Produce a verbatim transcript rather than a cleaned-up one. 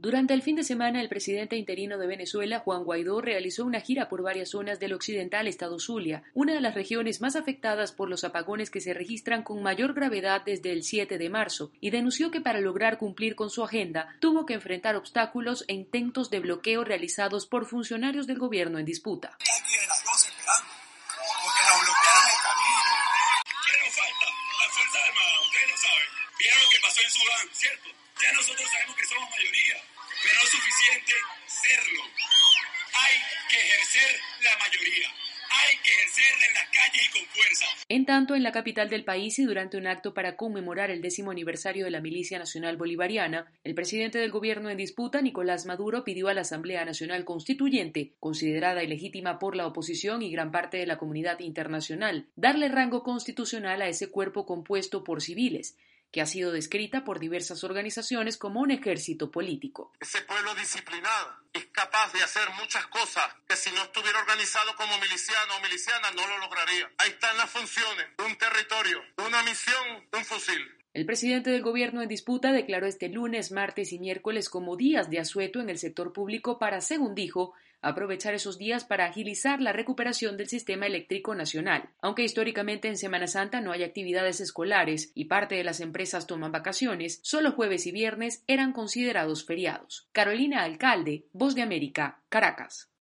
Durante el fin de semana, el presidente interino de Venezuela, Juan Guaidó, realizó una gira por varias zonas del occidental estado Zulia, una de las regiones más afectadas por los apagones que se registran con mayor gravedad desde el siete de marzo, y denunció que para lograr cumplir con su agenda tuvo que enfrentar obstáculos e intentos de bloqueo realizados por funcionarios del gobierno en disputa. Vieron lo que pasó en Sudán, ¿cierto? Ya nosotros sabemos que somos mayoría, pero no es suficiente serlo. Hay que ejercer la mayoría. Hay que ejercerla en las calles y con fuerza. En tanto, en la capital del país y durante un acto para conmemorar el décimo aniversario de la Milicia Nacional Bolivariana, el presidente del gobierno en disputa, Nicolás Maduro, pidió a la Asamblea Nacional Constituyente, considerada ilegítima por la oposición y gran parte de la comunidad internacional, darle rango constitucional a ese cuerpo compuesto por civiles, que ha sido descrita por diversas organizaciones como un ejército político. Ese pueblo disciplinado es capaz de hacer muchas cosas que si no estuviera organizado como miliciano o miliciana no lo lograría. Ahí están las funciones, un territorio, una misión, un fusil. El presidente del gobierno en disputa declaró este lunes, martes y miércoles como días de asueto en el sector público para, según dijo, aprovechar esos días para agilizar la recuperación del sistema eléctrico nacional. Aunque históricamente en Semana Santa no hay actividades escolares y parte de las empresas toman vacaciones, solo jueves y viernes eran considerados feriados. Carolina Alcalde, Voz de América, Caracas.